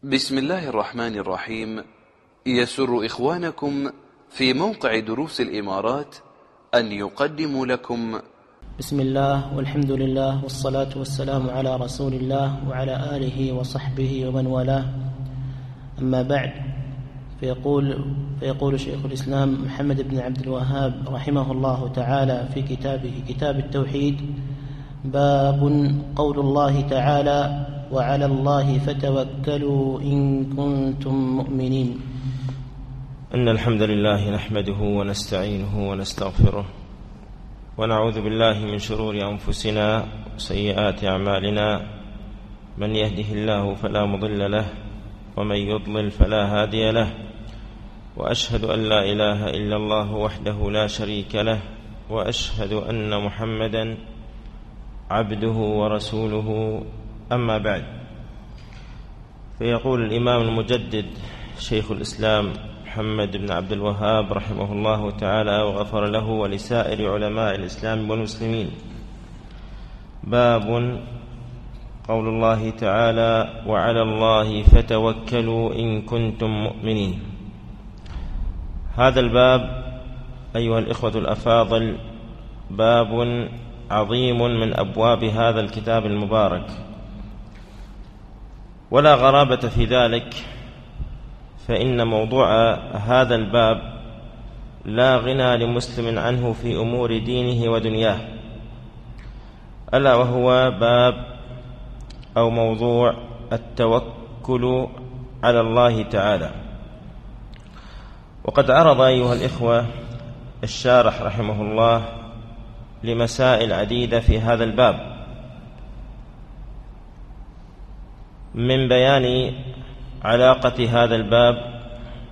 بسم الله الرحمن الرحيم. يسر إخوانكم في موقع دروس الإمارات أن يقدموا لكم بسم الله والحمد لله والصلاة والسلام على رسول الله وعلى آله وصحبه ومن والاه، أما بعد. فيقول شيخ الإسلام محمد بن عبد الوهاب رحمه الله تعالى في كتابه كتاب التوحيد: باب قول الله تعالى: وعلى الله فتوكلوا إن كنتم مؤمنين. إن الحمد لله نحمده ونستعينه ونستغفره ونعوذ بالله من شرور أنفسنا وسيئات أعمالنا، من يهده الله فلا مضل له ومن يضلل فلا هادي له، وأشهد أن لا إله إلا الله وحده لا شريك له، وأشهد أن محمدا عبده ورسوله، أما بعد. فيقول الإمام المجدد شيخ الإسلام محمد بن عبد الوهاب رحمه الله تعالى وغفر له ولسائر علماء الإسلام والمسلمين: باب قول الله تعالى: وعلى الله فتوكلوا إن كنتم مؤمنين. هذا الباب أيها الإخوة الأفاضل باب عظيم من أبواب هذا الكتاب المبارك، ولا غرابة في ذلك، فإن موضوع هذا الباب لا غنى لمسلم عنه في أمور دينه ودنياه، ألا وهو باب أو موضوع التوكل على الله تعالى. وقد عرض أيها الإخوة الشارح رحمه الله لمسائل عديدة في هذا الباب، من بيان علاقة هذا الباب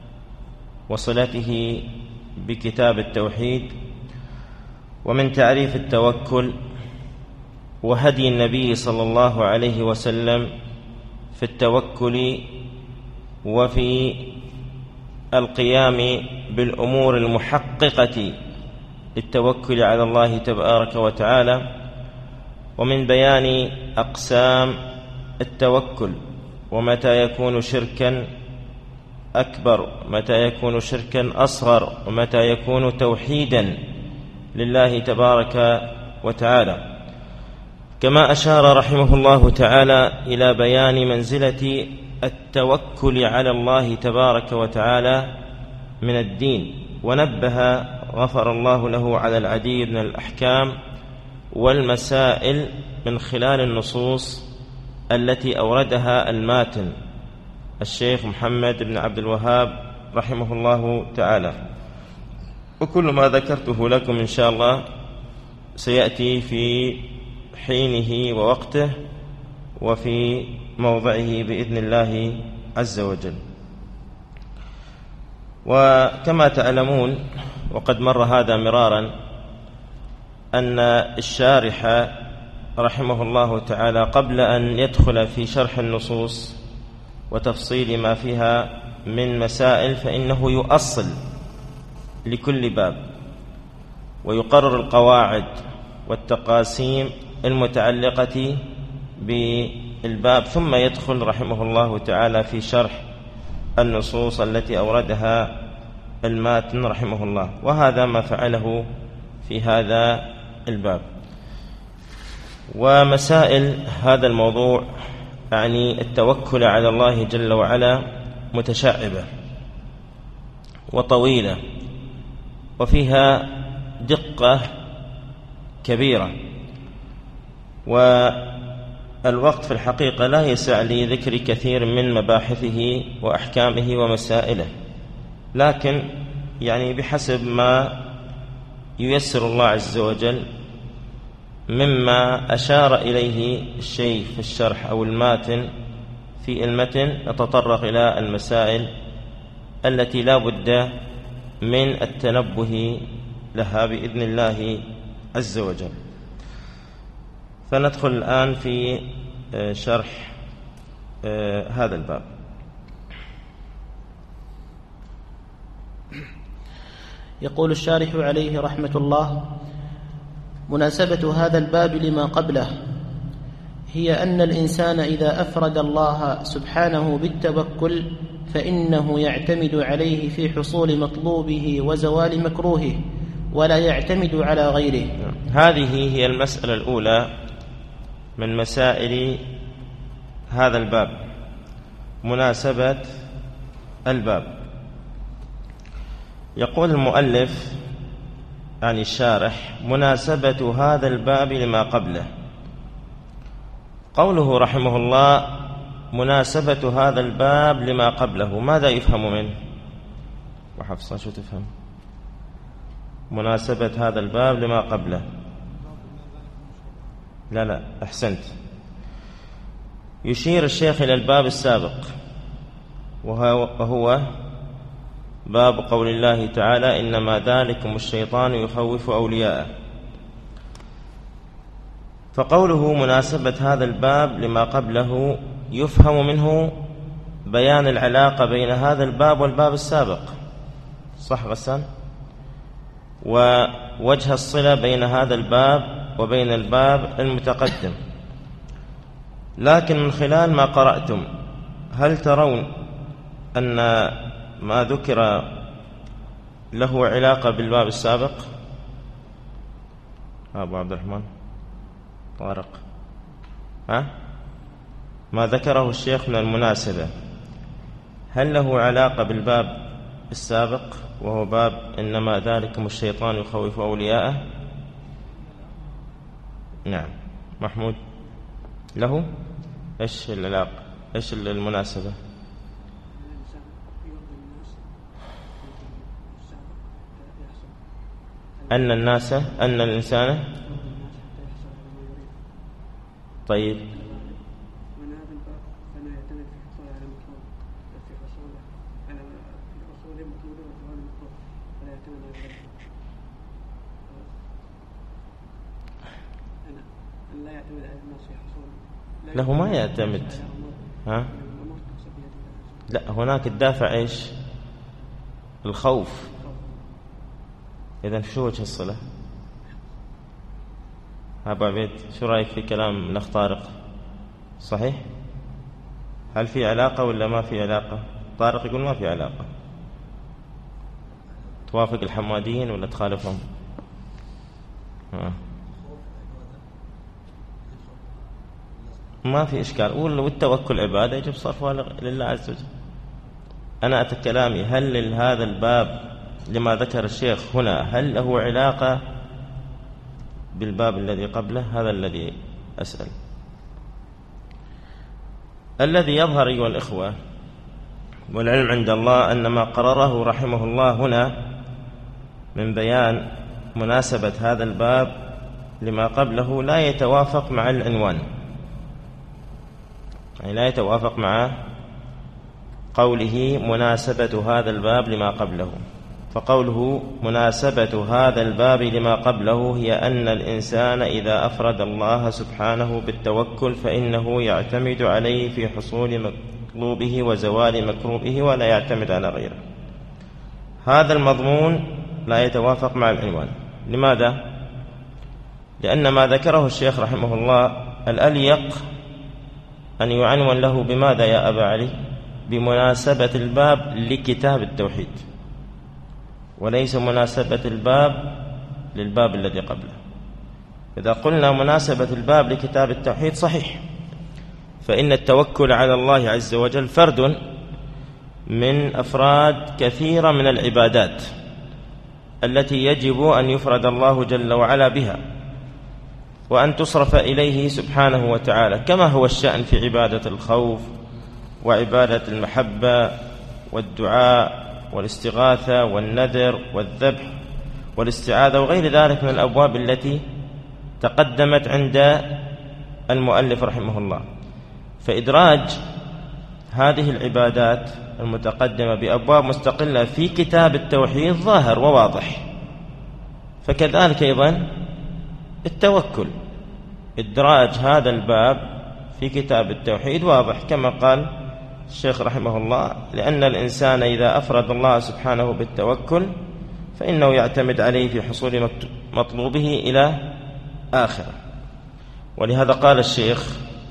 وصلته بكتاب التوحيد، ومن تعريف التوكل، وهدي النبي صلى الله عليه وسلم في التوكل وفي القيام بالأمور المحققة للتوكل على الله تبارك وتعالى، ومن بيان أقسام التوكل، ومتى يكون شركا أكبر، متى يكون شركا أصغر، ومتى يكون توحيدا لله تبارك وتعالى. كما أشار رحمه الله تعالى إلى بيان منزلة التوكل على الله تبارك وتعالى من الدين، ونبه غفر الله له على العديد من الأحكام والمسائل من خلال النصوص التي أوردها الماتن الشيخ محمد بن عبد الوهاب رحمه الله تعالى. وكل ما ذكرته لكم إن شاء الله سيأتي في حينه ووقته وفي موضعه بإذن الله عز وجل. وكما تعلمون، وقد مر هذا مرارا، أن الشارح رحمه الله تعالى قبل أن يدخل في شرح النصوص وتفصيل ما فيها من مسائل، فإنه يؤصل لكل باب ويقرر القواعد والتقاسيم المتعلقة بالباب، ثم يدخل رحمه الله تعالى في شرح النصوص التي أوردها الماتن رحمه الله، وهذا ما فعله في هذا الباب. ومسائل هذا الموضوع يعني التوكل على الله جل وعلا متشعبة وطويلة، وفيها دقة كبيرة، والوقت في الحقيقة لا يسع لذكر كثير من مباحثه وأحكامه ومسائله، لكن يعني بحسب ما ييسر الله عز وجل مما أشار إليه الشيخ في الشرح أو الماتن في المتن، نتطرق إلى المسائل التي لا بد من التنبه لها بإذن الله عز وجل. فندخل الآن في شرح هذا الباب. يقول الشارح عليه رحمة الله: مناسبة هذا الباب لما قبله: هي أن الإنسان إذا أفرد الله سبحانه بالتوكل فإنه يعتمد عليه في حصول مطلوبه وزوال مكروهه، ولا يعتمد على غيره. هذه هي المسألة الأولى من مسائل هذا الباب، مناسبة الباب. يقول المؤلف يعني الشارح: مناسبة هذا الباب لما قبله. قوله رحمه الله مناسبة هذا الباب لما قبله، ماذا يفهم منه؟ وحفصة شو تفهم؟ مناسبة هذا الباب لما قبله. لا أحسنت. يشير الشيخ إلى الباب السابق وهو باب قول الله تعالى: إنما ذلكم الشيطان يخوف أولياءه. فقوله مناسبة هذا الباب لما قبله يفهم منه بيان العلاقة بين هذا الباب والباب السابق، صح غسان؟ ووجه الصلة بين هذا الباب وبين الباب المتقدم. لكن من خلال ما قرأتم هل ترون أن ما ذكر له علاقة بالباب السابق؟ أبو عبد الرحمن طارق، ما ذكره الشيخ من المناسبة هل له علاقة بالباب السابق وهو باب إنما ذلكم الشيطان يخوف أولياءه؟ نعم. محمود له إيش العلاقة؟ إيش المناسبة؟ أن الإنسان طيب له ما يعتمد. لا، هناك الدافع إيش؟ الخوف. إذن شو وجه الصلة؟ أبو عبيد شو رأيك في كلام الأخ طارق؟ صحيح؟ هل في علاقة ولا ما في علاقة؟ طارق يقول ما في علاقة. توافق الحماديين ولا تخالفهم؟ ما في إشكال. والتوكل عبادة يجب صرفها لله عز وجل. أنا أتكلامي هل هذا الباب لما ذكر الشيخ هنا هل له علاقة بالباب الذي قبله؟ هذا الذي أسأل. الذي يظهر أيها الإخوة والعلم عند الله أن ما قرره رحمه الله هنا من بيان مناسبة هذا الباب لما قبله لا يتوافق مع العنوان، يعني لا يتوافق مع قوله مناسبة هذا الباب لما قبله. فقوله مناسبة هذا الباب لما قبله هي أن الإنسان إذا أفرد الله سبحانه بالتوكل فإنه يعتمد عليه في حصول مطلوبه وزوال مكروبه ولا يعتمد على غيره. هذا المضمون لا يتوافق مع العنوان. لماذا؟ لأن ما ذكره الشيخ رحمه الله الأليق أن يعنون له بماذا يا أبا علي؟ بمناسبة الباب لكتاب التوحيد، وليس مناسبة الباب للباب الذي قبله. إذا قلنا مناسبة الباب لكتاب التوحيد صحيح، فإن التوكل على الله عز وجل فرد من أفراد كثيرة من العبادات التي يجب أن يفرد الله جل وعلا بها وأن تصرف إليه سبحانه وتعالى، كما هو الشأن في عبادة الخوف وعبادة المحبة والدعاء والاستغاثة والنذر والذبح والاستعاذة وغير ذلك من الأبواب التي تقدمت عند المؤلف رحمه الله. فإدراج هذه العبادات المتقدمة بأبواب مستقلة في كتاب التوحيد ظاهر وواضح. فكذلك أيضا التوكل، إدراج هذا الباب في كتاب التوحيد واضح، كما قال الشيخ رحمه الله: لأن الإنسان إذا أفرد الله سبحانه بالتوكل فإنه يعتمد عليه في حصول مطلوبه إلى آخره. ولهذا قال الشيخ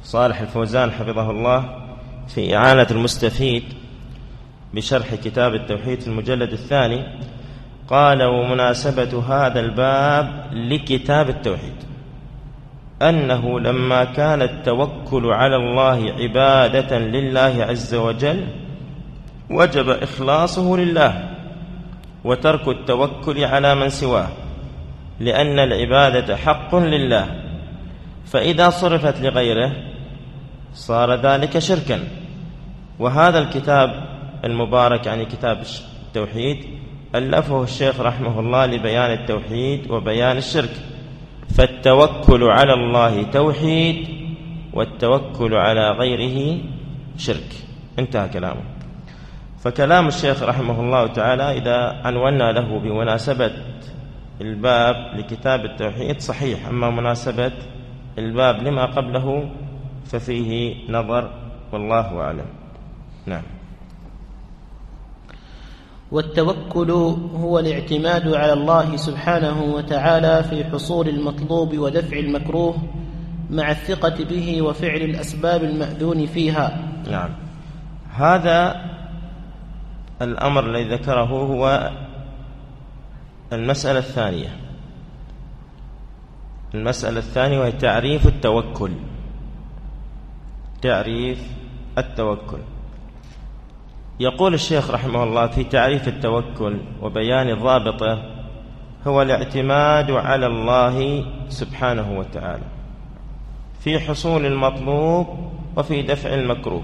صالح الفوزان حفظه الله في إعانة المستفيد بشرح كتاب التوحيد في المجلد الثاني، قال: ومناسبة هذا الباب لكتاب التوحيد أنه لما كان التوكل على الله عبادة لله عز وجل وجب إخلاصه لله وترك التوكل على من سواه، لأن العبادة حق لله، فإذا صرفت لغيره صار ذلك شركا. وهذا الكتاب المبارك يعني كتاب التوحيد ألفه الشيخ رحمه الله لبيان التوحيد وبيان الشرك، فالتوكل على الله توحيد والتوكل على غيره شرك. انتهى كلامه. فكلام الشيخ رحمه الله تعالى إذا عنونا له بمناسبة الباب لكتاب التوحيد صحيح، أما مناسبة الباب لما قبله ففيه نظر والله أعلم. نعم. والتوكل هو الاعتماد على الله سبحانه وتعالى في حصول المطلوب ودفع المكروه مع الثقة به وفعل الأسباب المأذون فيها. نعم. هذا الأمر الذي ذكره هو المسألة الثانية. المسألة الثانية وهي تعريف التوكل. تعريف التوكل. يقول الشيخ رحمه الله في تعريف التوكل وبيان ضابطه: هو الاعتماد على الله سبحانه وتعالى في حصول المطلوب وفي دفع المكروه،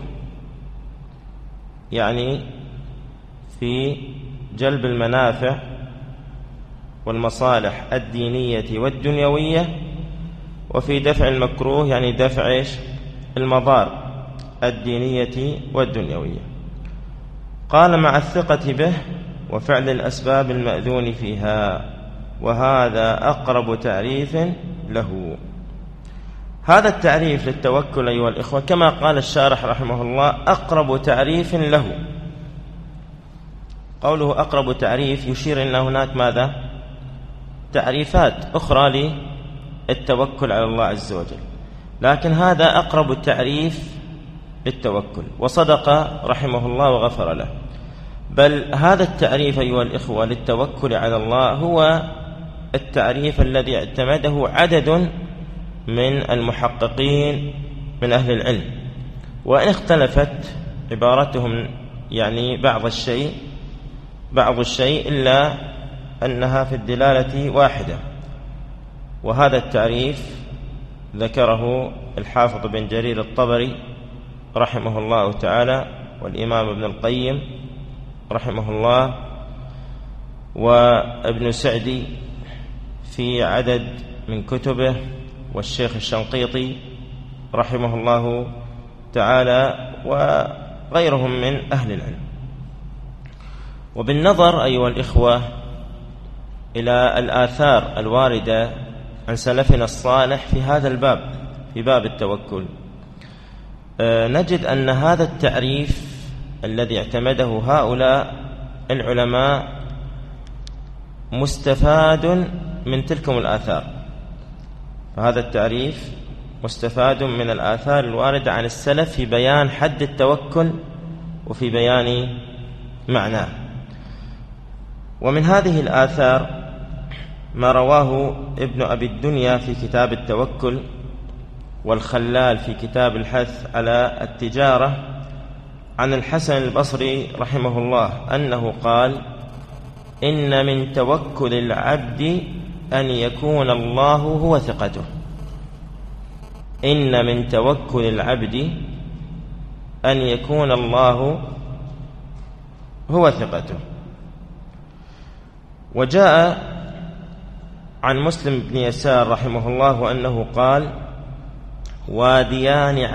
يعني في جلب المنافع والمصالح الدينية والدنيوية، وفي دفع المكروه يعني دفع المضار الدينية والدنيوية. قال: مع الثقة به وفعل الأسباب المأذون فيها، وهذا أقرب تعريف له. هذا التعريف للتوكل أيها الإخوة كما قال الشارح رحمه الله أقرب تعريف له. قوله أقرب تعريف يشير إلى هناك ماذا؟ تعريفات أخرى للتوكل على الله عز وجل، لكن هذا أقرب التعريف للتوكل، وصدق رحمه الله وغفر له. بل هذا التعريف أيها الإخوة للتوكل على الله هو التعريف الذي اعتمده عدد من المحققين من أهل العلم، وإن اختلفت عبارتهم يعني بعض الشيء إلا أنها في الدلالة واحدة. وهذا التعريف ذكره الحافظ بن جرير الطبري رحمه الله تعالى، والإمام ابن القيم رحمه الله، وابن سعدي في عدد من كتبه، والشيخ الشنقيطي رحمه الله تعالى، وغيرهم من أهل العلم. وبالنظر أيها الإخوة إلى الآثار الواردة عن سلفنا الصالح في هذا الباب، في باب التوكل، نجد أن هذا التعريف الذي اعتمده هؤلاء العلماء مستفاد من تلكم الآثار. فهذا التعريف مستفاد من الآثار الواردة عن السلف في بيان حد التوكل وفي بيان معناه. ومن هذه الآثار ما رواه ابن أبي الدنيا في كتاب التوكل، والخلال في كتاب الحث على التجارة، عن الحسن البصري رحمه الله أنه قال: إن من توكل العبد أن يكون الله هو ثقته. إن من توكل العبد أن يكون الله هو ثقته. وجاء عن مسلم بن يسار رحمه الله أنه قال: واديان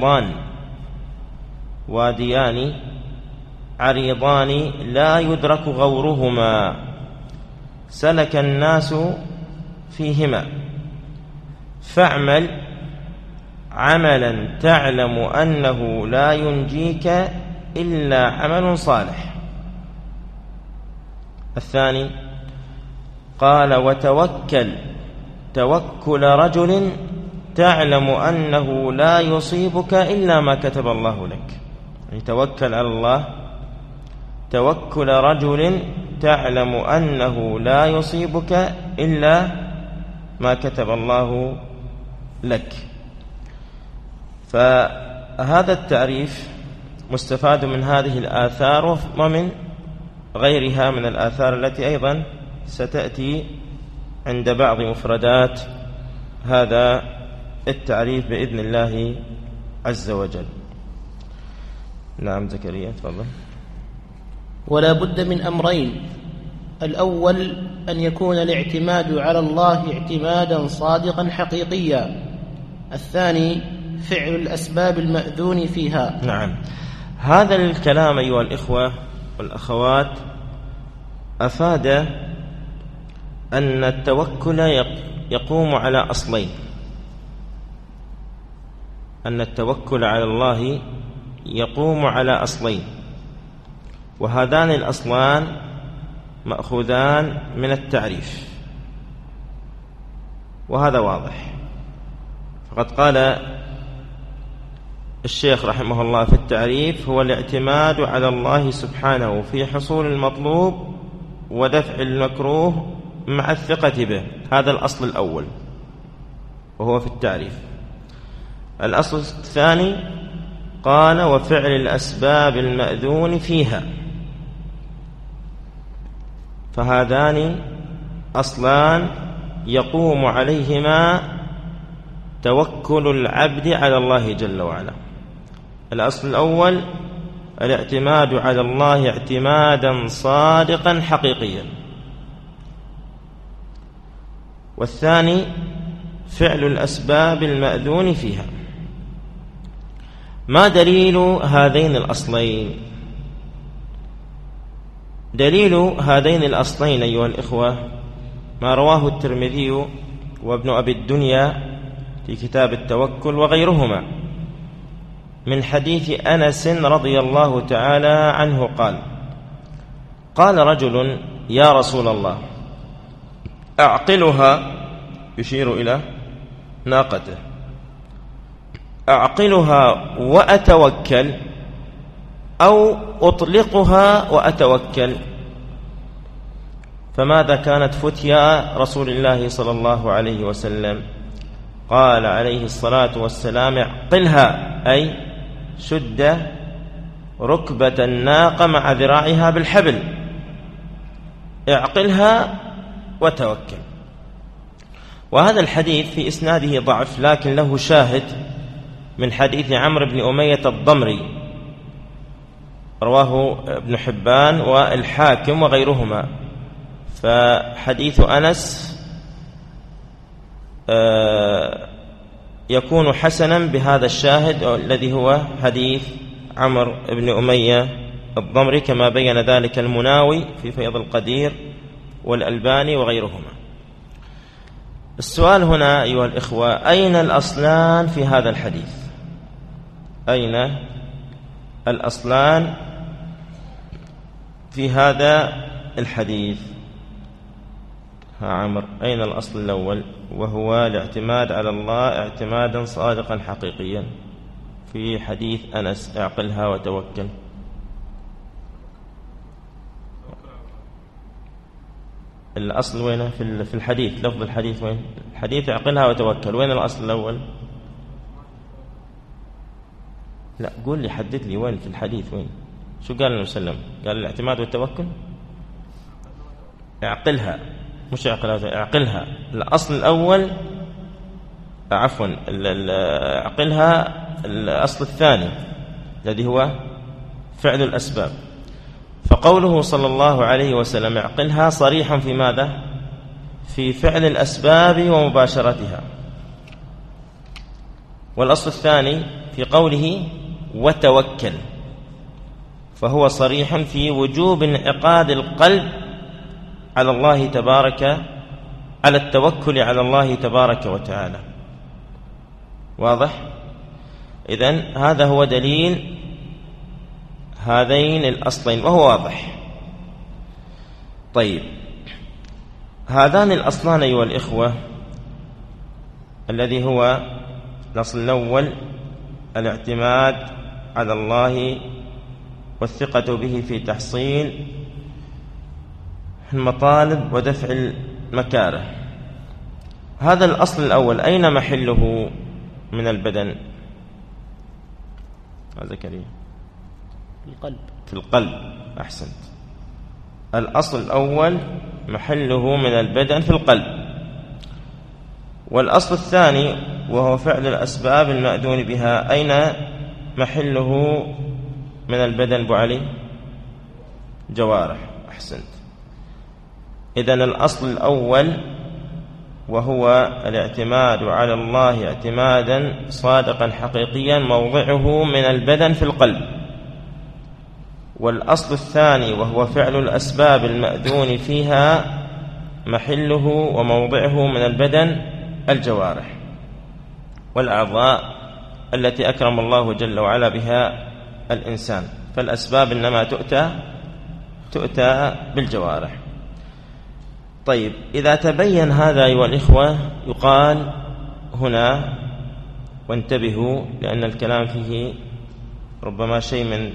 عريضان لا يدرك غورهما سلك الناس فيهما، فاعمل عملا تعلم أنه لا ينجيك إلا عمل صالح. الثاني قال: وتوكل توكل رجل تعلم أنه لا يصيبك إلا ما كتب الله لك. يعني توكل على الله توكل رجل تعلم أنه لا يصيبك إلا ما كتب الله لك. فهذا التعريف مستفاد من هذه الآثار ومن غيرها من الآثار التي أيضا ستأتي عند بعض مفردات هذا التعريف بإذن الله عز وجل. نعم زكريا تفضل. ولا بد من أمرين: الأول أن يكون الاعتماد على الله اعتمادا صادقا حقيقيا، الثاني فعل الأسباب المأذون فيها. نعم، هذا الكلام أيها الإخوة والأخوات أفاد أن التوكل يقوم على أصلين: أن التوكل على الله يقوم على أصلين، وهذان الأصلان مأخوذان من التعريف، وهذا واضح. فقد قال الشيخ رحمه الله في التعريف: هو الاعتماد على الله سبحانه في حصول المطلوب ودفع المكروه مع الثقة به. هذا الأصل الأول وهو في التعريف. الأصل الثاني قال: وفعل الأسباب المأذون فيها. فهذان أصلان يقوم عليهما توكل العبد على الله جل وعلا. الأصل الأول الاعتماد على الله اعتمادا صادقا حقيقيا، والثاني فعل الأسباب المأذون فيها. ما دليل هذين الأصلين؟ دليل هذين الأصلين أيها الإخوة ما رواه الترمذي وابن أبي الدنيا في كتاب التوكل وغيرهما من حديث أنس رضي الله تعالى عنه قال: قال رجل: يا رسول الله، أعقلها، يشير إلى ناقته، أعقلها وأتوكل أو أطلقها وأتوكل؟ فماذا كانت فتيا رسول الله صلى الله عليه وسلم؟ قال عليه الصلاة والسلام: اعقلها، أي شد ركبة الناقة مع ذراعها بالحبل، اعقلها وتوكل. وهذا الحديث في إسناده ضعف، لكن له شاهد من حديث عمرو بن أمية الضمري رواه ابن حبان والحاكم وغيرهما. فحديث أنس يكون حسنا بهذا الشاهد الذي هو حديث عمرو بن أمية الضمري، كما بين ذلك المناوي في فيض القدير والألباني وغيرهما. السؤال هنا أيها الإخوة: أين الأصلان في هذا الحديث؟ أين الأصلان في هذا الحديث؟ ها عمر، أين الأصل الأول وهو الاعتماد على الله اعتمادا صادقا حقيقيا في حديث أنس: اعقلها وتوكل؟ الأصل وين في الحديث؟ لفظ الحديث وين؟ الحديث اعقلها وتوكل، وين الأصل الأول؟ لا، قول لي، حدد لي وين في الحديث، وين؟ شو قال النبي صلى الله عليه وسلم؟ قال الاعتماد والتوكل؟ اعقلها، مش اعقلها. الأصل الأول، عفوا، اعقلها الأصل الثاني الذي هو فعل الأسباب. فقوله صلى الله عليه وسلم اعقلها صريحا في ماذا؟ في فعل الأسباب ومباشرتها. والأصل الثاني في قوله وتوكل، فهو صريح في وجوب انعقاد القلب على الله تبارك، على التوكل على الله تبارك وتعالى. واضح؟ إذن هذا هو دليل هذين الأصلين وهو واضح. طيب، هذان الأصلان أيها الإخوة الذي هو الأصل الأول الاعتماد على الله والثقة به في تحصيل المطالب ودفع المكاره. هذا الأصل الأول أين محله من البدن؟ زكريا القلب. في القلب، أحسنت. الأصل الأول محله من البدن في القلب. والأصل الثاني وهو فعل الأسباب المأذون بها أين محله من البدن أبو علي؟ جوارح، أحسنت. إذن الأصل الأول وهو الاعتماد على الله اعتمادا صادقا حقيقيا موضعه من البدن في القلب. والأصل الثاني وهو فعل الأسباب المأذون فيها محله وموضعه من البدن الجوارح والأعضاء التي أكرم الله جل وعلا بها الإنسان. فالأسباب إنما تؤتى بالجوارح. طيب، إذا تبين هذا أيها الإخوة يقال هنا، وانتبهوا لأن الكلام فيه ربما شيء من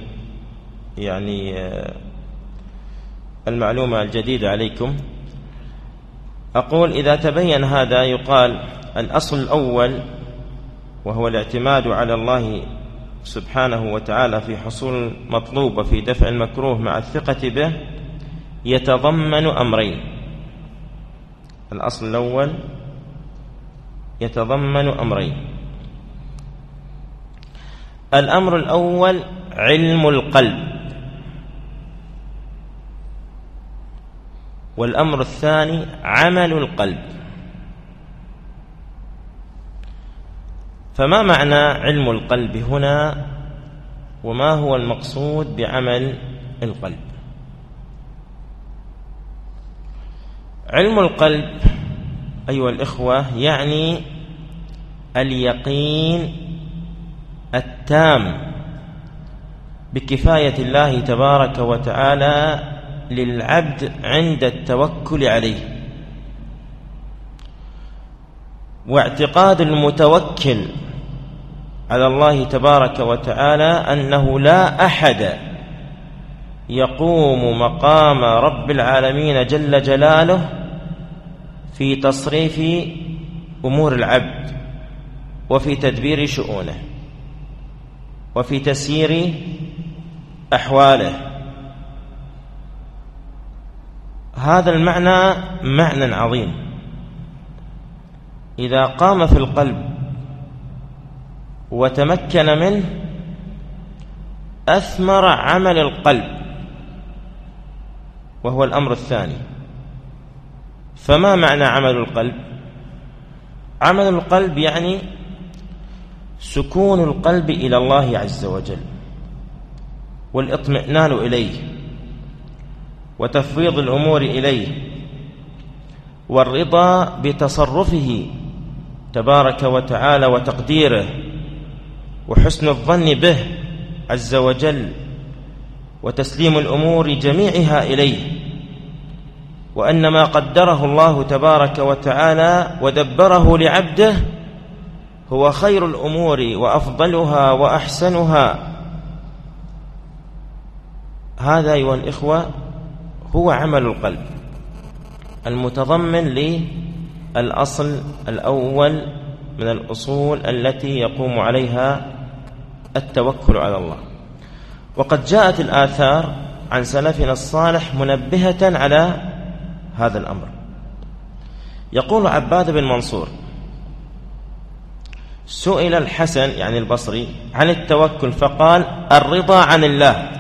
المعلومة الجديدة عليكم. أقول إذا تبين هذا يقال الأصل الأول وهو الاعتماد على الله سبحانه وتعالى في حصول المطلوب وفي دفع المكروه مع الثقة به يتضمن أمرين. الأصل الأول يتضمن أمرين. الأمر الأول علم القلب، والأمر الثاني عمل القلب. فما معنى علم القلب هنا، وما هو المقصود بعمل القلب؟ علم القلب أيها الإخوة يعني اليقين التام بكفاية الله تبارك وتعالى للعبد عند التوكل عليه، واعتقاد المتوكل على الله تبارك وتعالى أنه لا أحد يقوم مقام رب العالمين جل جلاله في تصريف أمور العبد وفي تدبير شؤونه وفي تسيير أحواله. هذا المعنى معنى عظيم إذا قام في القلب وتمكن منه أثمر عمل القلب، وهو الأمر الثاني. فما معنى عمل القلب؟ عمل القلب يعني سكون القلب إلى الله عز وجل والاطمئنان إليه وتفويض الأمور إليه والرضا بتصرفه تبارك وتعالى وتقديره وحسن الظن به عز وجل وتسليم الأمور جميعها إليه، وأن ما قدره الله تبارك وتعالى ودبره لعبده هو خير الأمور وأفضلها وأحسنها. هذا أيها الإخوة هو عمل القلب المتضمن للأصل الأول من الأصول التي يقوم عليها التوكل على الله. وقد جاءت الآثار عن سلفنا الصالح منبهة على هذا الأمر. يقول عباد بن منصور: سئل الحسن يعني البصري عن التوكل فقال: الرضا عن الله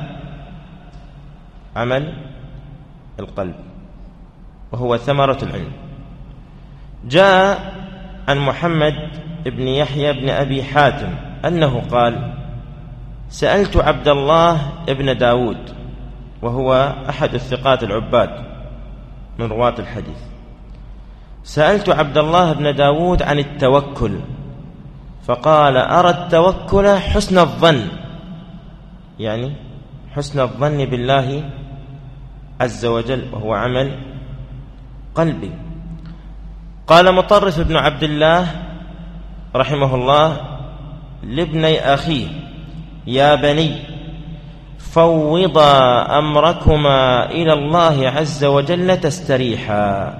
عمل القلب وهو ثمرة العلم. جاء عن محمد بن يحيى بن أبي حاتم أنه قال: سألت عبد الله بن داود وهو أحد الثقات العباد من رواة الحديث، سألت عبد الله بن داود عن التوكل فقال: أرى التوكل حسن الظن، يعني حسن الظن بالله عز وجل وهو عمل قلبي. قال مطرف بن عبد الله: رحمه الله لابني أخيه: يا بني فوضا أمركما إلى الله عز وجل تستريحا.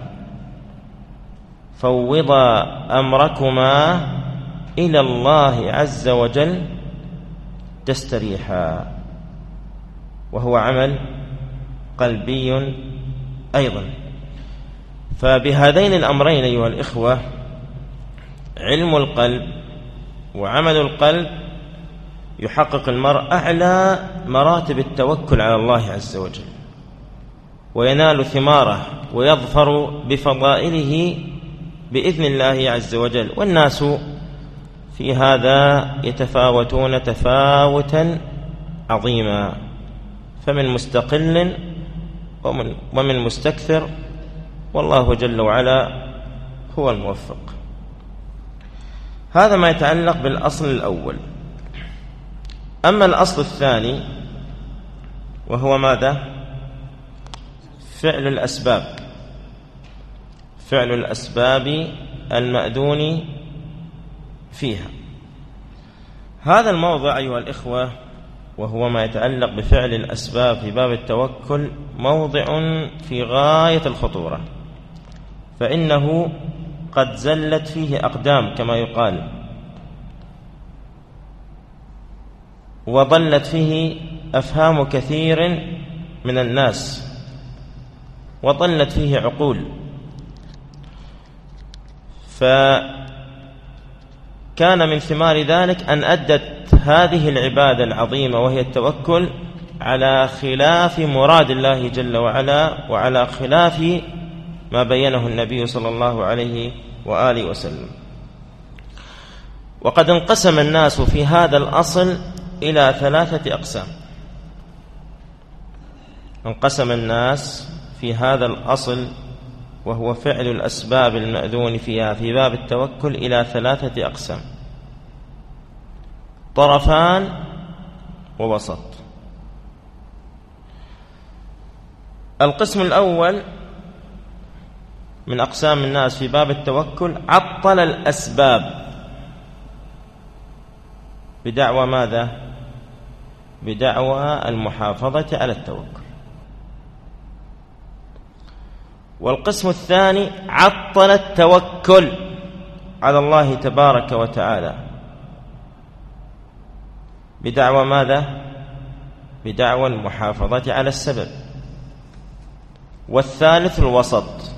فوضا أمركما إلى الله عز وجل تستريحا، وهو عمل قلبي أيضا. فبهذين الأمرين أيها الإخوة، علم القلب وعمل القلب، يحقق المرء أعلى مراتب التوكل على الله عز وجل، وينال ثماره ويظفر بفضائله بإذن الله عز وجل. والناس في هذا يتفاوتون تفاوتا عظيما، فمن مستقل ومن مستكثر، والله جل وعلا هو الموفق. هذا ما يتعلق بالأصل الأول. أما الأصل الثاني وهو ماذا؟ فعل الأسباب، فعل الأسباب المأذون فيها. هذا الموضع أيها الإخوة، وهو ما يتعلق بفعل الأسباب في باب التوكل، موضع في غاية الخطورة، فإنه قد زلت فيه أقدام كما يقال، وضلت فيه أفهام كثير من الناس، وضلت فيه عقول. فكان من ثمار ذلك أن أدت هذه العبادة العظيمة وهي التوكل على خلاف مراد الله جل وعلا، وعلى خلاف ما بينه النبي صلى الله عليه وآله وسلم. وقد انقسم الناس في هذا الأصل إلى 3 أقسام. انقسم الناس في هذا الأصل وهو فعل الأسباب المأذون فيها في باب التوكل إلى 3 أقسام: طرفان ووسط. القسم الأول من أقسام الناس في باب التوكل عطل الأسباب بدعوى ماذا؟ بدعوى المحافظة على التوكل. والقسم الثاني عطل التوكل على الله تبارك وتعالى بدعوى ماذا؟ بدعوى المحافظة على السبب. والثالث الوسط،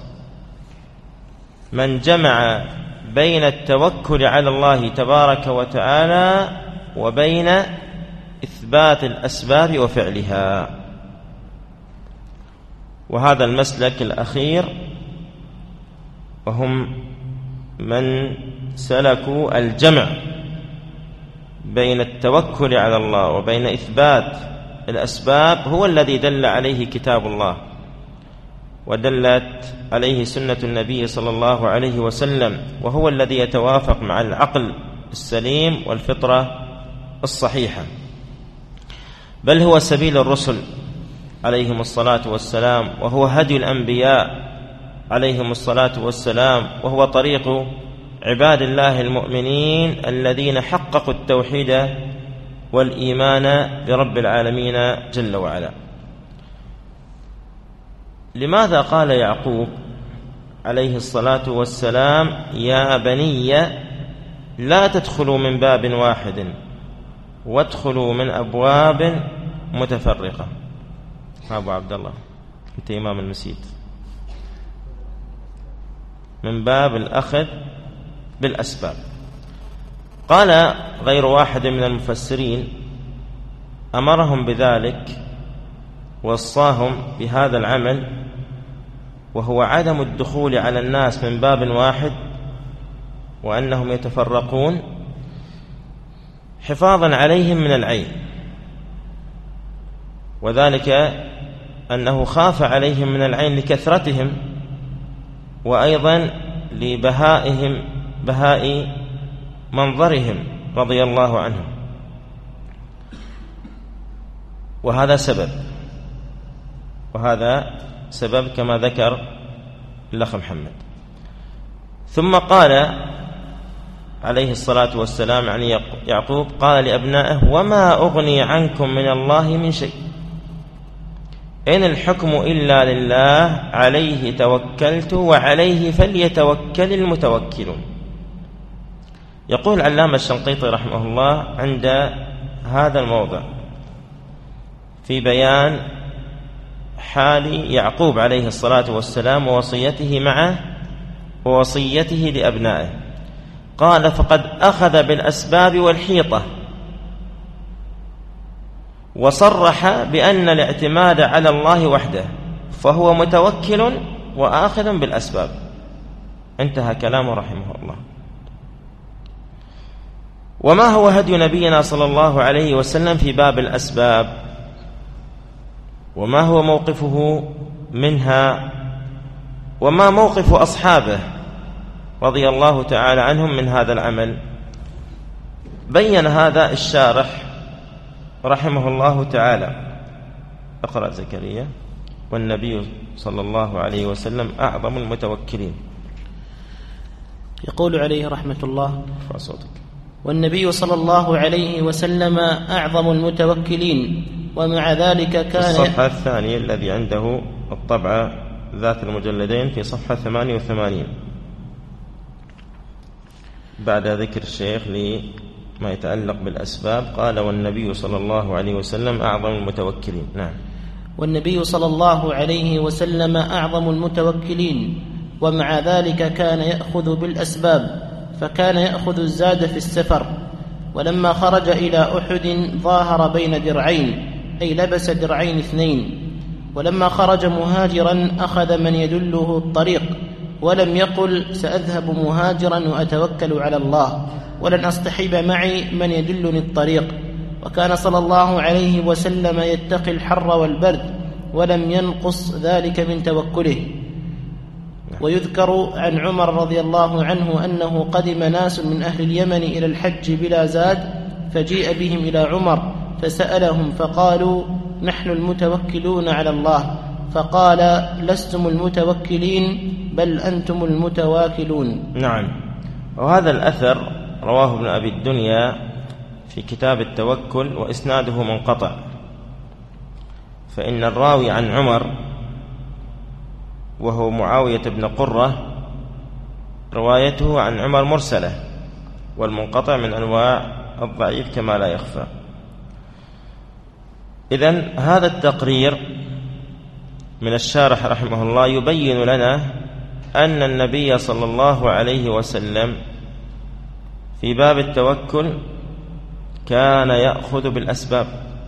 من جمع بين التوكل على الله تبارك وتعالى وبين إثبات الأسباب وفعلها. وهذا المسلك الأخير، وهم من سلكوا الجمع بين التوكل على الله وبين إثبات الأسباب، هو الذي دل عليه كتاب الله ودلت عليه سنة النبي صلى الله عليه وسلم، وهو الذي يتوافق مع العقل السليم والفطرة الصحيحة، بل هو سبيل الرسل عليهم الصلاة والسلام، وهو هدي الأنبياء عليهم الصلاة والسلام، وهو طريق عباد الله المؤمنين الذين حققوا التوحيد والإيمان برب العالمين جل وعلا. لماذا قال يعقوب عليه الصلاة والسلام: يا بني لا تدخلوا من باب واحد وادخلوا من أبواب متفرقة؟ أبو عبد الله، أنت إمام المسجد. من باب الأخذ بالأسباب. قال غير واحد من المفسرين: أمرهم بذلك، وصاهم بهذا العمل، وهو عدم الدخول على الناس من باب واحد وأنهم يتفرقون حفاظا عليهم من العين، وذلك أنه خاف عليهم من العين لكثرتهم، وأيضا لبهائهم، بهاء منظرهم رضي الله عنهم. وهذا سبب كما ذكر الأخ محمد. ثم قال عليه الصلاة والسلام عن يعقوب قال لأبنائه: وما أغني عنكم من الله من شيء إن الحكم إلا لله عليه توكلت وعليه فليتوكل المتوكلون. يقول العلامة الشنقيطي رحمه الله عند هذا الموضع في بيان حال يعقوب عليه الصلاة والسلام ووصيته معه ووصيته لأبنائه، قال: فقد أخذ بالأسباب والحيطة وصرح بأن الاعتماد على الله وحده، فهو متوكل وآخذ بالأسباب. انتهى كلامه رحمه الله. وما هو هدي نبينا صلى الله عليه وسلم في باب الأسباب؟ وما هو موقفه منها؟ وما موقف أصحابه رضي الله تعالى عنهم من هذا العمل؟ بين هذا الشارح رحمه الله تعالى. اقرأ زكريا: والنبي صلى الله عليه وسلم أعظم المتوكلين. يقول عليه رحمة الله: والنبي صلى الله عليه وسلم أعظم المتوكلين، ومع ذلك كان الصفحة الثانية الذي عنده الطبعة ذات المجلدين في صفحة 88 بعد ذكر الشيخ لما يتعلق بالأسباب قال: والنبي صلى الله عليه وسلم أعظم المتوكلين. نعم. والنبي صلى الله عليه وسلم أعظم المتوكلين، ومع ذلك كان يأخذ بالأسباب، فكان يأخذ الزاد في السفر، ولما خرج إلى أحد ظاهر بين درعين، أي لبس درعين 2. ولما خرج مهاجرا أخذ من يدله الطريق، ولم يقل سأذهب مهاجرا وأتوكل على الله، ولن أصطحب معي من يدلني الطريق. وكان صلى الله عليه وسلم يتقي الحر والبرد، ولم ينقص ذلك من توكله. ويذكر عن عمر رضي الله عنه أنه قدم ناس من أهل اليمن إلى الحج بلا زاد، فجيء بهم إلى عمر فسألهم فقالوا: نحن المتوكلون على الله. فقال: لستم المتوكلين بل أنتم المتواكلون. نعم. وهذا الأثر رواه ابن أبي الدنيا في كتاب التوكل وإسناده منقطع، فإن الراوي عن عمر وهو معاوية بن قرة روايته عن عمر مرسلة، والمنقطع من أنواع الضعيف كما لا يخفى. إذن هذا التقرير من الشارح رحمه الله يبين لنا أن النبي صلى الله عليه وسلم في باب التوكل كان يأخذ بالأسباب،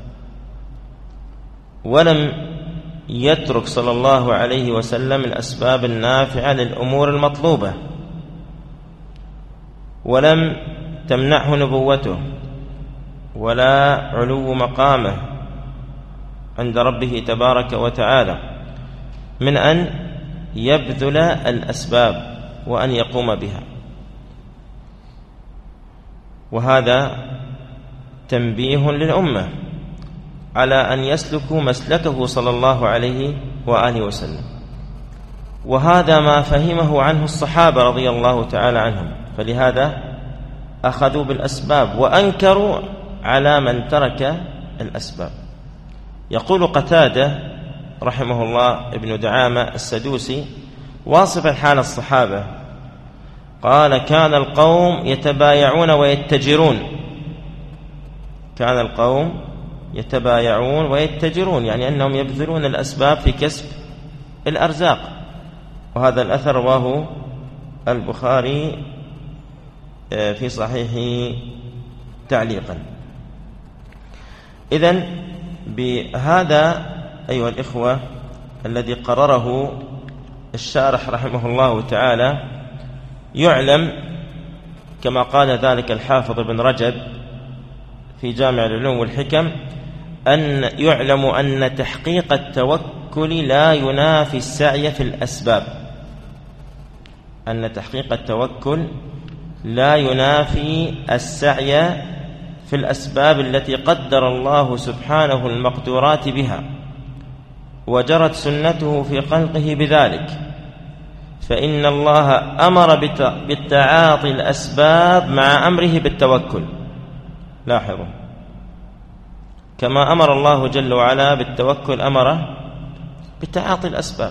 ولم يترك صلى الله عليه وسلم الأسباب النافعة للأمور المطلوبة، ولم تمنعه نبوته ولا علو مقامه عند ربه تبارك وتعالى من أن يبذل الأسباب وأن يقوم بها. وهذا تنبيه للأمة على أن يسلكوا مسلكه صلى الله عليه وآله وسلم، وهذا ما فهمه عنه الصحابة رضي الله تعالى عنهم، فلهذا أخذوا بالأسباب وأنكروا على من ترك الأسباب. يقول قتادة رحمه الله ابن دعامة السدوسي واصفا حال الصحابة، قال: كان القوم يتبايعون ويتجرون. كان القوم يتبايعون ويتجرون، يعني أنهم يبذلون الأسباب في كسب الأرزاق. وهذا الأثر رواه البخاري في صحيحه تعليقا. إذن بهذا أيها الإخوة الذي قرره الشارح رحمه الله تعالى يعلم، كما قال ذلك الحافظ ابن رجب في جامع العلوم والحكم، أن يعلم أن تحقيق التوكل لا ينافي السعي في الأسباب. أن تحقيق التوكل لا ينافي السعي في الأسباب التي قدر الله سبحانه المقدورات بها، وجرت سنته في خلقه بذلك، فإن الله أمر بالتعاطي الأسباب مع أمره بالتوكل. لاحظوا، كما أمر الله جل وعلا بالتوكل أمر بتعاطي الأسباب.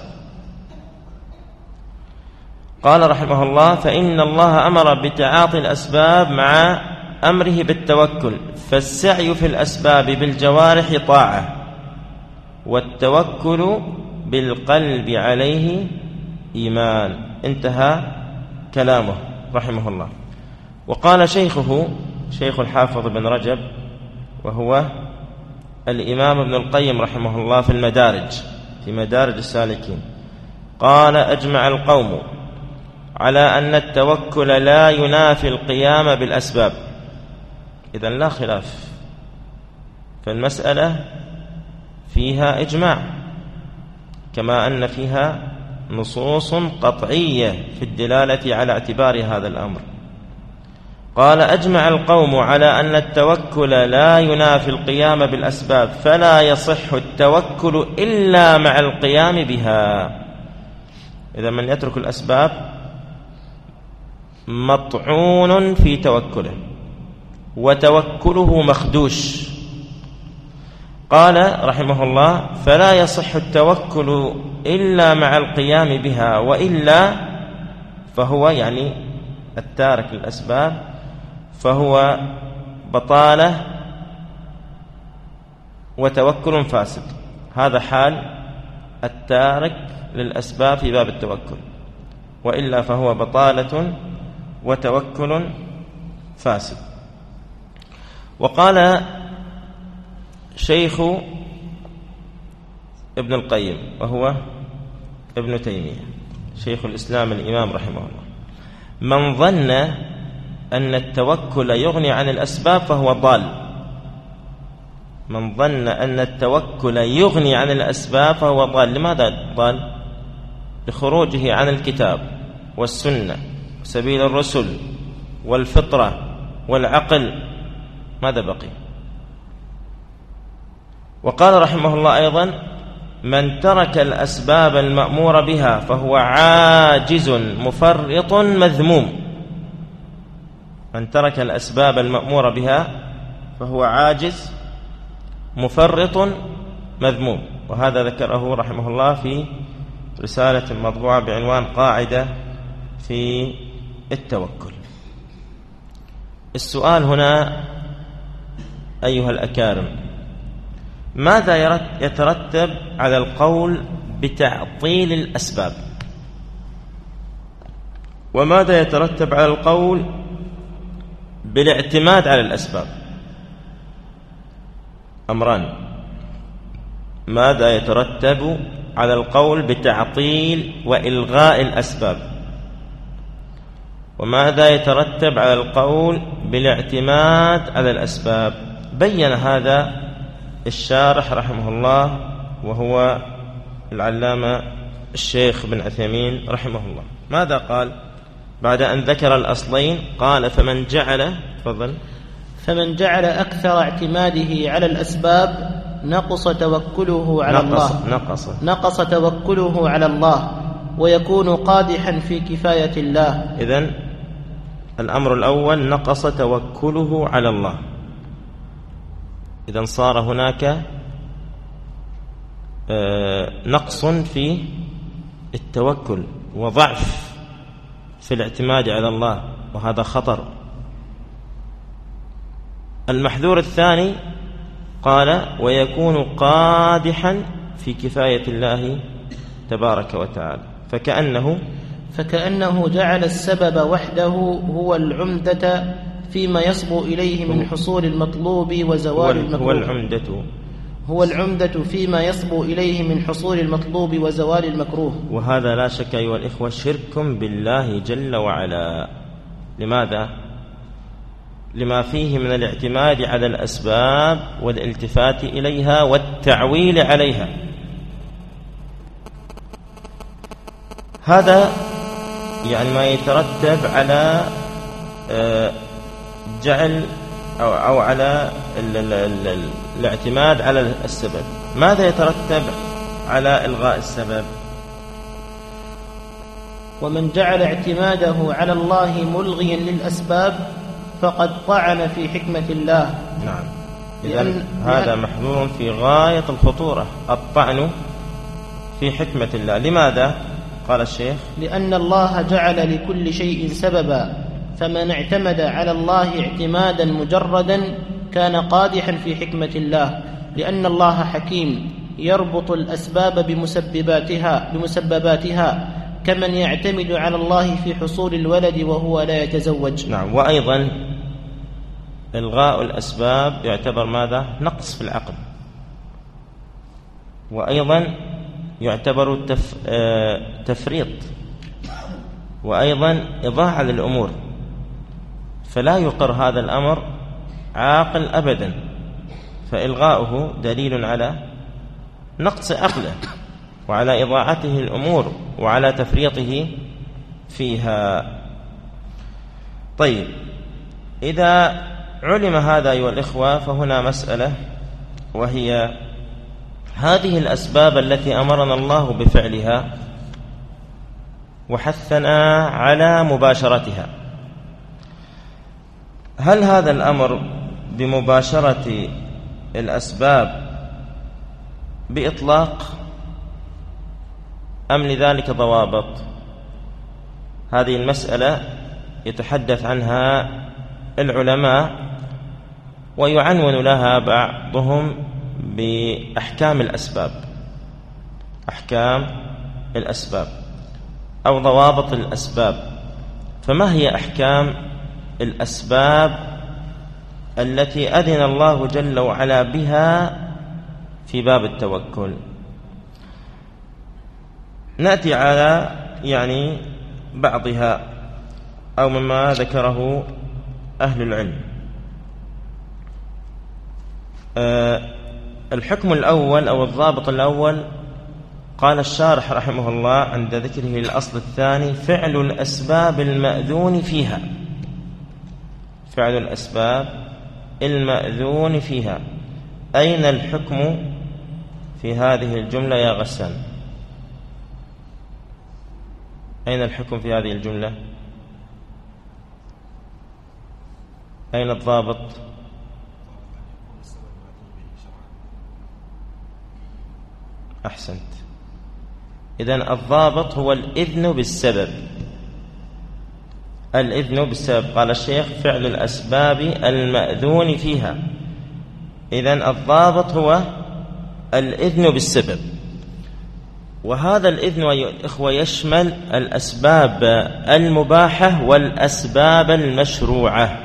قال رحمه الله: فإن الله أمر بتعاطي الأسباب مع أمره بالتوكل، فالسعي في الأسباب بالجوارح طاعة، والتوكل بالقلب عليه إيمان. انتهى كلامه رحمه الله. وقال شيخه شيخ الحافظ بن رجب وهو الإمام ابن القيم رحمه الله في المدارج، في مدارج السالكين، قال: أجمع القوم على أن التوكل لا ينافي القيام بالأسباب. إذن لا خلاف، فالمسألة فيها إجماع، كما أن فيها نصوص قطعية في الدلالة على اعتبار هذا الأمر. قال: أجمع القوم على أن التوكل لا ينافي القيام بالأسباب، فلا يصح التوكل إلا مع القيام بها. إذا من يترك الأسباب مطعون في توكله، وتوكله مخدوش. قال رحمه الله: فلا يصح التوكل إلا مع القيام بها، وإلا فهو، يعني التارك للأسباب، فهو بطالة وتوكل فاسد. هذا حال التارك للأسباب في باب التوكل، وإلا فهو بطالة وتوكل فاسد. وقال شيخ ابن القيم وهو ابن تيمية شيخ الإسلام الإمام رحمه الله: من ظن أن التوكل يغني عن الأسباب فهو ضال. من ظن أن التوكل يغني عن الأسباب فهو ضال. لماذا ضال؟ لخروجه عن الكتاب والسنة وسبيل الرسل والفطرة والعقل. ماذا بقي؟ وقال رحمه الله أيضا: من ترك الأسباب المأمور بها فهو عاجز مفرط مذموم. من ترك الأسباب المأمور بها فهو عاجز مفرط مذموم. وهذا ذكره رحمه الله في رسالة مطبوعة بعنوان قاعدة في التوكل. السؤال هنا أيها الأكارم: ماذا يترتب على القول بتعطيل الأسباب؟ وماذا يترتب على القول بالاعتماد على الأسباب؟ أمران: ماذا يترتب على القول بتعطيل وإلغاء الأسباب، وماذا يترتب على القول بالاعتماد على الأسباب. بين هذا الشارح رحمه الله وهو العلامة الشيخ بن عثيمين رحمه الله. ماذا قال بعد أن ذكر الأصلين؟ قال: فمن جعل فمن جعل أكثر اعتماده على الأسباب نقص توكله على الله. نقص توكله على الله ويكون قادحا في كفاية الله. إذن الأمر الأول نقص توكله على الله. إذن صار هناك نقص في التوكل وضعف في الاعتماد على الله، وهذا خطر. المحذور الثاني قال: ويكون قادحا في كفاية الله تبارك وتعالى. فكأنه جعل السبب وحده هو العمدة فيما يصبو إليه من حصول المطلوب وزوال المكروه. هو العمدة فيما يصبو إليه من حصول المطلوب وزوال المكروه. وهذا لا شك أيها الإخوة شرك بالله جل وعلا. لماذا؟ لما فيه من الاعتماد على الأسباب والالتفات إليها والتعويل عليها. هذا يعني ما يترتب على جعل أو على الاعتماد على السبب. ماذا يترتب على إلغاء السبب؟ ومن جعل اعتماده على الله ملغيا للأسباب فقد طعن في حكمة الله. نعم، إذن هذا محذور في غاية الخطورة، الطعن في حكمة الله. لماذا؟ قال الشيخ: لأن الله جعل لكل شيء سببا، فمن اعتمد على الله اعتمادا مجردا كان قادحا في حكمة الله، لأن الله حكيم يربط الأسباب بمسبباتها كمن يعتمد على الله في حصول الولد وهو لا يتزوج. نعم، وأيضا إلغاء الأسباب يعتبر ماذا؟ نقص في العقل، وأيضا يعتبر تفريط، وأيضا إضاعة للأمور، فلا يقر هذا الأمر عاقل أبدا، فإلغاؤه دليل على نقص عقله وعلى إضاعته الأمور وعلى تفريطه فيها. طيب، إذا علم هذا أيها الإخوة فهنا مسألة، وهي هذه الأسباب التي أمرنا الله بفعلها وحثنا على مباشرتها، هل هذا الأمر بمباشرة الأسباب بإطلاق أم لذلك ضوابط؟ هذه المسألة يتحدث عنها العلماء ويعنون لها بعضهم بأحكام الأسباب، أحكام الأسباب أو ضوابط الأسباب. فما هي أحكام الأسباب التي أذن الله جل وعلا بها في باب التوكل؟ نأتي على بعضها أو مما ذكره أهل العلم. الحكم الأول أو الضابط الأول قال الشارح رحمه الله عند ذكره الأصل الثاني: فعل الأسباب المأذون فيها. فعل الأسباب المأذون فيها. أين الحكم في هذه الجملة يا غسان؟ أين الحكم في هذه الجملة؟ أين الضابط؟ أحسنت. إذن الضابط هو الإذن بالسبب. الإذن بالسبب. قال الشيخ: فعل الأسباب المأذون فيها. إذن الضابط هو الإذن بالسبب، وهذا الإذن أيها الإخوة يشمل الأسباب المباحة والأسباب المشروعة.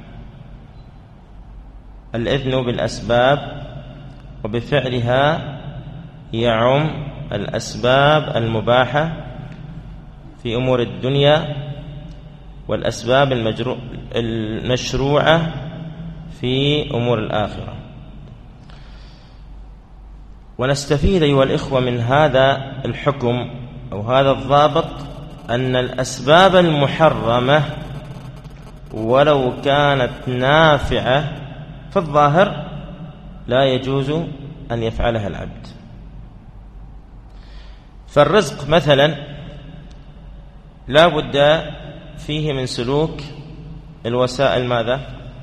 الإذن بالأسباب وبفعلها يعم الأسباب المباحة في أمور الدنيا والأسباب المشروعة في أمور الآخرة. ونستفيد أيها الإخوة من هذا الحكم أو هذا الضابط أن الأسباب المحرمة ولو كانت نافعة في الظاهر لا يجوز أن يفعلها العبد. فالرزق مثلا لا بد فيه من سلوك الوسائل ماذا؟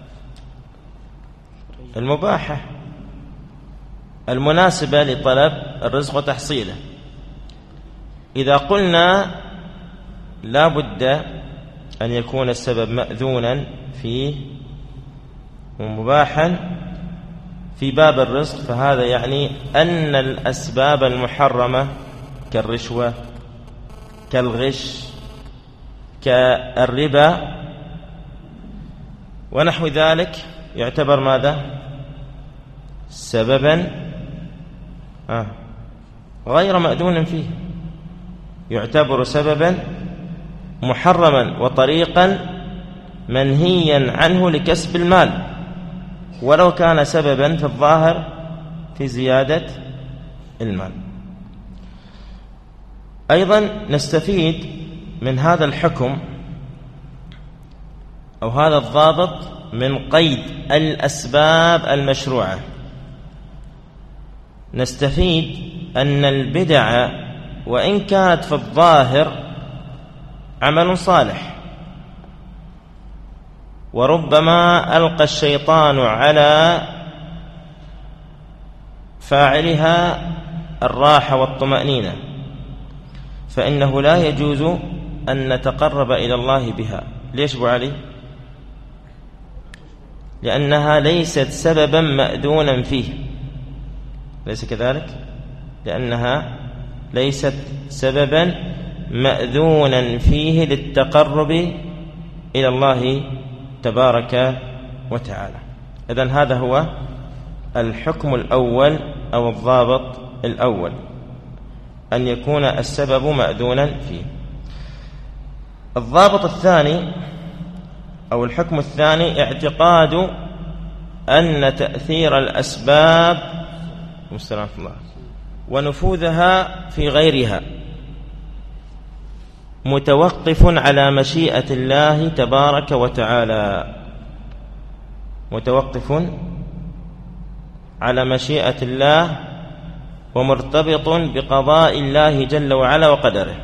المباحة المناسبة لطلب الرزق وتحصيله. إذا قلنا لا بد أن يكون السبب مأذونا فيه ومباحا في باب الرزق، فهذا يعني أن الأسباب المحرمة كالرشوة كالغش كالربا ونحو ذلك يعتبر ماذا؟ سببا غير مأذون فيه، يعتبر سببا محرما وطريقا منهيا عنه لكسب المال، ولو كان سببا في الظاهر في زيادة المال. أيضا نستفيد من هذا الحكم أو هذا الضابط من قيد الأسباب المشروعة. نستفيد أن البدع وإن كانت في الظاهر عمل صالح، وربما ألقى الشيطان على فاعلها الراحة والطمأنينة، فإنه لا يجوز أن نتقرب إلى الله بها. ليش أبو علي؟ لأنها ليست سببا مأذونا فيه، ليس كذلك؟ لأنها ليست سببا مأذونا فيه للتقرب إلى الله تبارك وتعالى. إذن هذا هو الحكم الأول أو الضابط الأول، أن يكون السبب مأذونا فيه. الضابط الثاني أو الحكم الثاني اعتقاد أن تأثير الأسباب ونفوذها في غيرها متوقف على مشيئة الله تبارك وتعالى، متوقف على مشيئة الله ومرتبط بقضاء الله جل وعلا وقدره.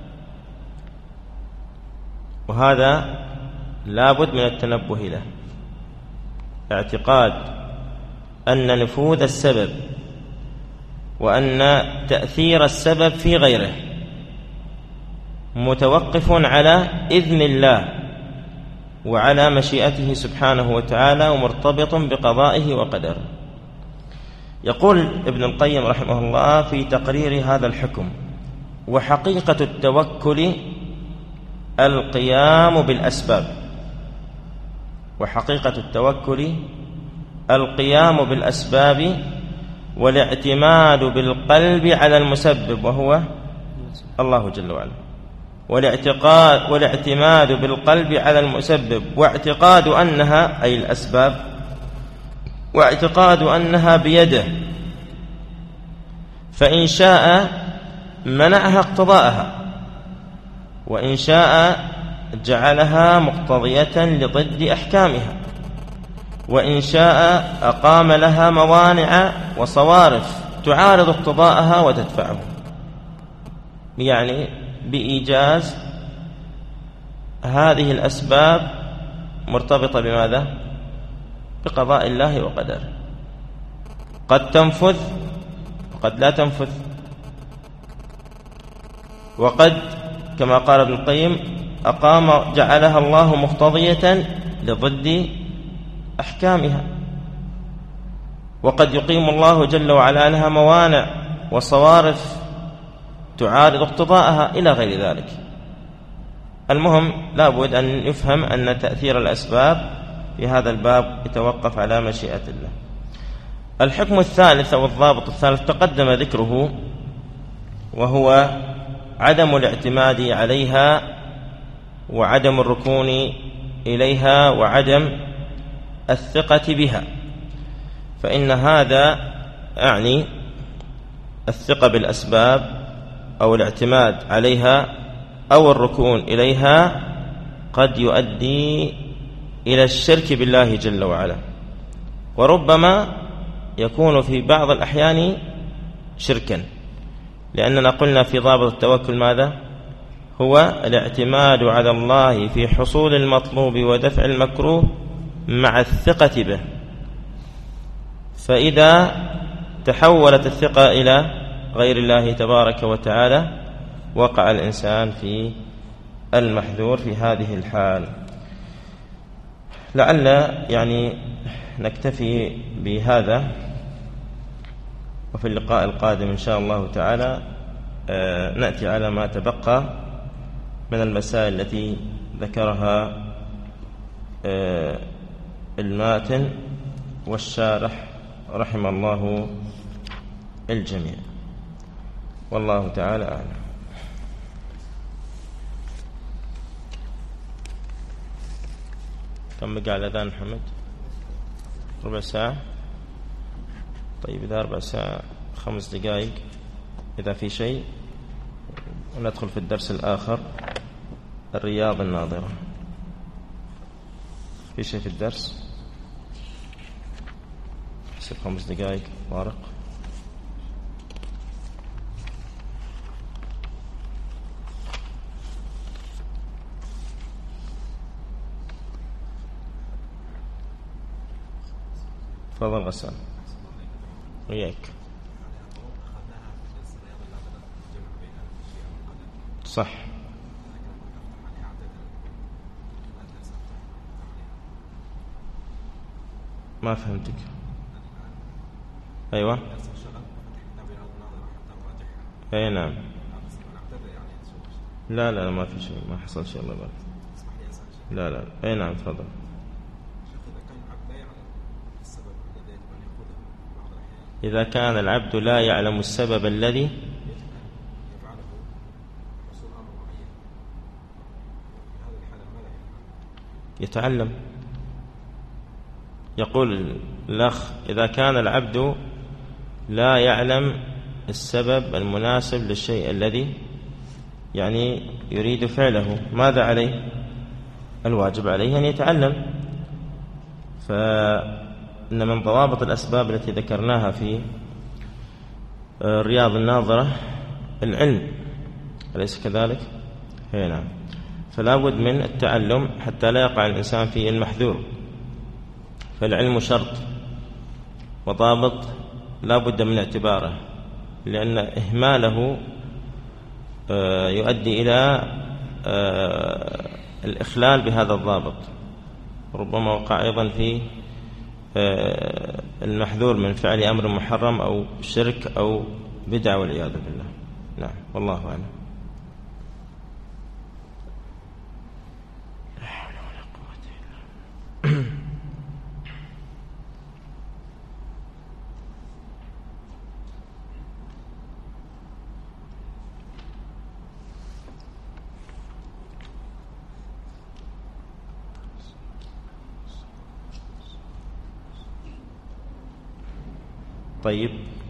وهذا لابد من التنبه له، اعتقاد أن نفوذ السبب وأن تأثير السبب في غيره متوقف على إذن الله وعلى مشيئته سبحانه وتعالى ومرتبط بقضائه وقدره. يقول ابن القيم رحمه الله في تقرير هذا الحكم: وحقيقة التوكل القيام بالأسباب، وحقيقة التوكل القيام بالأسباب والاعتماد بالقلب على المسبب وهو الله جل وعلا، والاعتماد بالقلب على المسبب، واعتقاد أنها أي الأسباب، واعتقاد أنها بيده، فإن شاء منعها اقتضاءها، وإن شاء جعلها مقتضية لضد أحكامها، وإن شاء أقام لها موانع وصوارف تعارض اقتضاءها وتدفعه، يعني بإيجاز هذه الأسباب مرتبطة بماذا؟ بقضاء الله وقدره، قد تنفذ وقد لا تنفذ، وقد كما قال ابن القيم جعلها الله مقتضية لضد أحكامها، وقد يقيم الله جل وعلا لها موانع وصوارف تعارض اقتضاءها إلى غير ذلك. المهم لا بد أن يفهم أن تأثير الأسباب في هذا الباب يتوقف على مشيئة الله. الحكم الثالث أو الضابط الثالث تقدم ذكره، وهو عدم الاعتماد عليها وعدم الركون إليها وعدم الثقة بها، فإن هذا يعني الثقة بالأسباب أو الاعتماد عليها أو الركون إليها قد يؤدي إلى الشرك بالله جل وعلا، وربما يكون في بعض الأحيان شركا، لأننا قلنا في ضابط التوكل ماذا؟ هو الاعتماد على الله في حصول المطلوب ودفع المكروه مع الثقة به. فإذا تحولت الثقة إلى غير الله تبارك وتعالى وقع الإنسان في المحذور في هذه الحال. لعل يعني نكتفي بهذا، وفي اللقاء القادم إن شاء الله تعالى نأتي على ما تبقى من المسائل التي ذكرها الماتن والشارح رحم الله الجميع، والله تعالى أعلم. كم بقى على الأذان محمد؟ ربع ساعة. طيب إذا 4 ساعة 5 دقائق إذا في شيء، وندخل في الدرس الآخر الرياض الناظرة. في شيء في الدرس؟ 5 دقائق طارق. تفضل غسان. وياك. صح. ما فهمتك. أيوة. أي نعم. لا ما في شيء، ما حصل شيء. الله يبارك. لا أي نعم تفضل. إذا كان العبد لا يعلم السبب الذي يتعلم. يقول الأخ: إذا كان العبد لا يعلم السبب المناسب للشيء الذي يعني يريد فعله، ماذا عليه؟ الواجب عليه أن يتعلم. فإن من ضوابط الأسباب التي ذكرناها في رياض الناظرة العلم، أليس كذلك؟ هي نعم. فلا بد من التعلم حتى لا يقع الإنسان في المحذور. فالعلم شرط وضابط لا بد من اعتباره، لأن إهماله يؤدي إلى الإخلال بهذا الضابط، ربما وقع أيضا في المحذور من فعل أمر محرم أو شرك أو بدعة والعياذ بالله. نعم والله أعلم. لا حول ولا قوة إلا بالله. طيب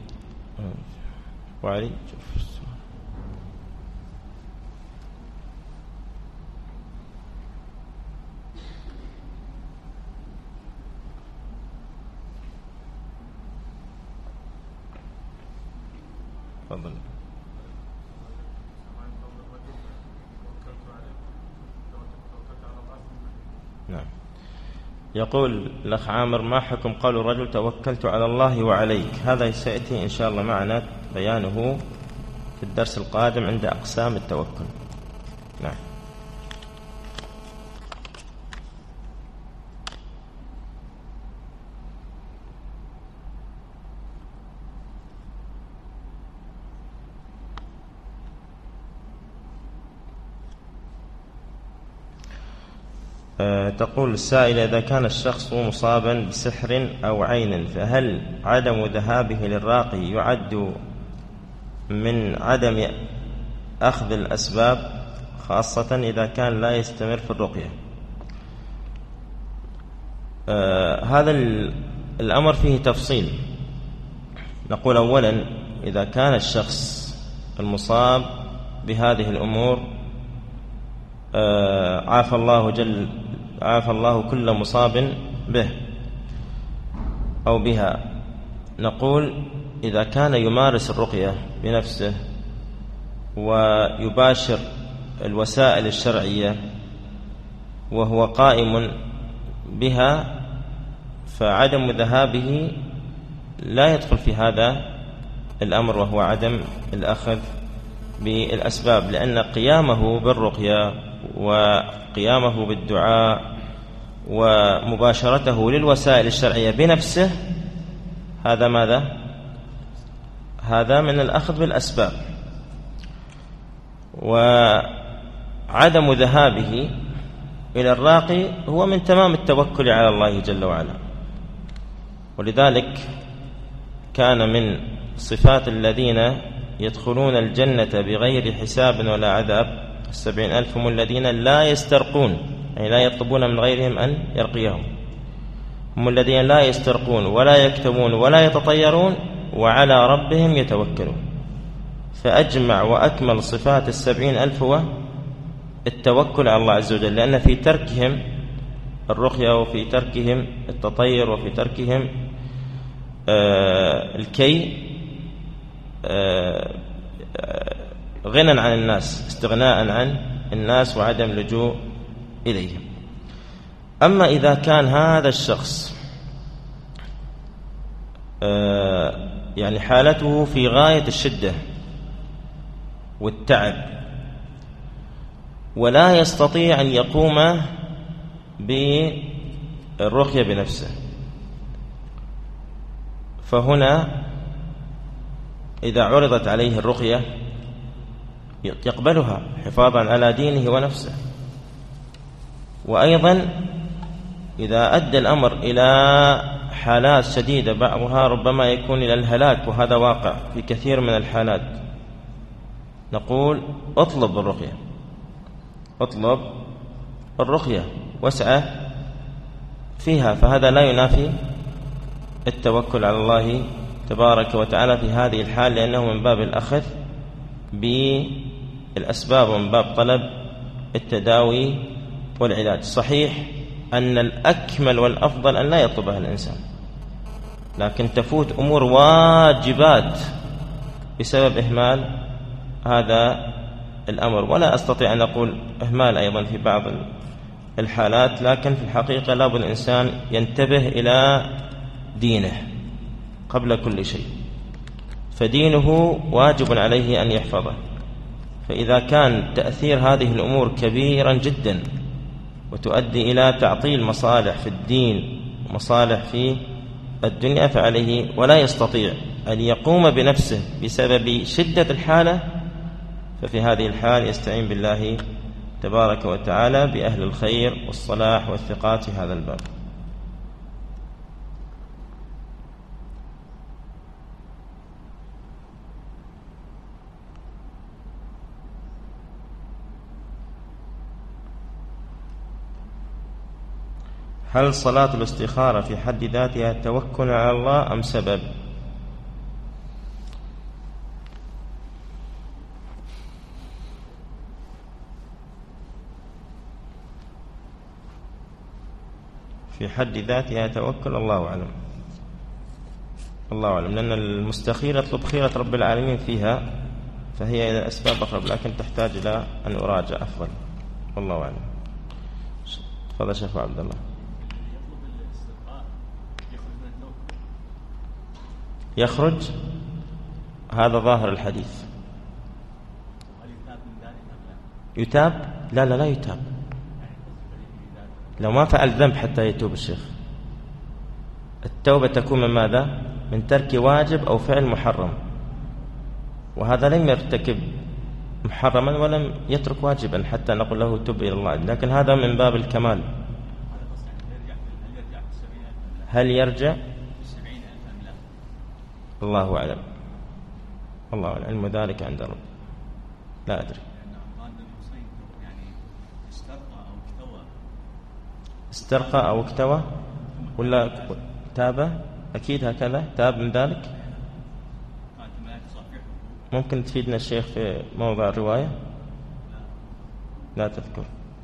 وعلي شوف السؤال. تفضل. نعم. يقول الأخ عامر: ما حكم قول الرجل توكلت على الله وعليك؟ هذا سيأتي إن شاء الله معنا بيانه في الدرس القادم عند أقسام التوكل. نعم. تقول السائلة: إذا كان الشخص مصابا بسحر أو عين، فهل عدم ذهابه للراقي يعد من عدم أخذ الأسباب، خاصة إذا كان لا يستمر في الرقية؟ هذا الأمر فيه تفصيل. نقول أولا: إذا كان الشخص المصاب بهذه الأمور عافى الله كل مصاب به أو بها، نقول إذا كان يمارس الرقية بنفسه ويباشر الوسائل الشرعية وهو قائم بها، فعدم ذهابه لا يدخل في هذا الأمر، وهو عدم الأخذ بالأسباب، لأن قيامه بالرقية وقيامه بالدعاء ومباشرته للوسائل الشرعية بنفسه هذا ماذا؟ هذا من الأخذ بالأسباب. وعدم ذهابه إلى الراقي هو من تمام التوكل على الله جل وعلا. ولذلك كان من صفات الذين يدخلون الجنة بغير حساب ولا عذاب 70,000 هم الذين لا يسترقون، يعني لا يطلبون من غيرهم أن يرقيهم، هم الذين لا يسترقون ولا يكتمون ولا يتطيرون وعلى ربهم يتوكلون. فأجمع وأكمل صفات 70,000 هو التوكل على الله عز وجل، لأن في تركهم الرقية وفي تركهم التطير وفي تركهم الكي غنى عن الناس، استغناء عن الناس وعدم لجوء إليهم. أما إذا كان هذا الشخص يعني حالته في غاية الشدة والتعب ولا يستطيع أن يقوم بالرقية بنفسه، فهنا إذا عرضت عليه الرقية يقبلها حفاظا على دينه ونفسه. وأيضا إذا أدى الأمر إلى حالات شديدة بعضها ربما يكون إلى الهلاك، وهذا واقع في كثير من الحالات، نقول اطلب الرقية، اطلب الرقية واسعى فيها، فهذا لا ينافي التوكل على الله تبارك وتعالى في هذه الحال، لأنه من باب الأخذ بالأسباب ومن باب طلب التداوي والعلاج. صحيح أن الأكمل والأفضل أن لا يطلبها الإنسان، لكن تفوت أمور واجبات بسبب إهمال هذا الأمر، ولا أستطيع أن أقول إهمال أيضا في بعض الحالات، لكن في الحقيقة لابد الإنسان ينتبه إلى دينه قبل كل شيء، فدينه واجب عليه أن يحفظه. فإذا كان تأثير هذه الأمور كبيرا جدا وتؤدي إلى تعطيل مصالح في الدين ومصالح في الدنيا فعليه، ولا يستطيع أن يقوم بنفسه بسبب شدة الحالة، ففي هذه الحال يستعين بالله تبارك وتعالى بأهل الخير والصلاح والثقات في هذا الباب. هل صلاة الاستخارة في حد ذاتها توكل على الله أم سبب؟ في حد ذاتها توكل، الله أعلم، الله أعلم، لأن المستخير يطلب خيرة رب العالمين فيها، فهي إلى الأسباب أقرب، لكن تحتاج إلى أن أراجع أفضل، والله أعلم. تفضل شيخ عبد الله. يخرج، هذا ظاهر الحديث. يتاب؟ لا لا لا يتاب، لو ما فعل ذنب حتى يتوب الشيخ. التوبة تكون من ماذا؟ من ترك واجب أو فعل محرم، وهذا لم يرتكب محرما ولم يترك واجبا حتى نقول له تب إلى الله، لكن هذا من باب الكمال. هل يرجع؟ الله أعلم، الله أعلم، علم ذلك عند رب، لا أدري. استرقى أو اكتوى ولا تاب؟ أكيد هكذا تاب من ذلك. ممكن تفيدنا الشيخ في موضع الرواية؟ لا تذكر.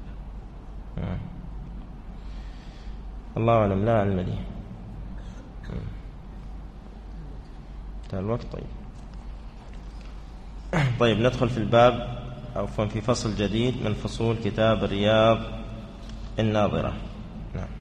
الله أعلم، لا علم لي. الوقت. طيب ندخل في الباب أو في فصل جديد من فصول كتاب رياض الناظرة.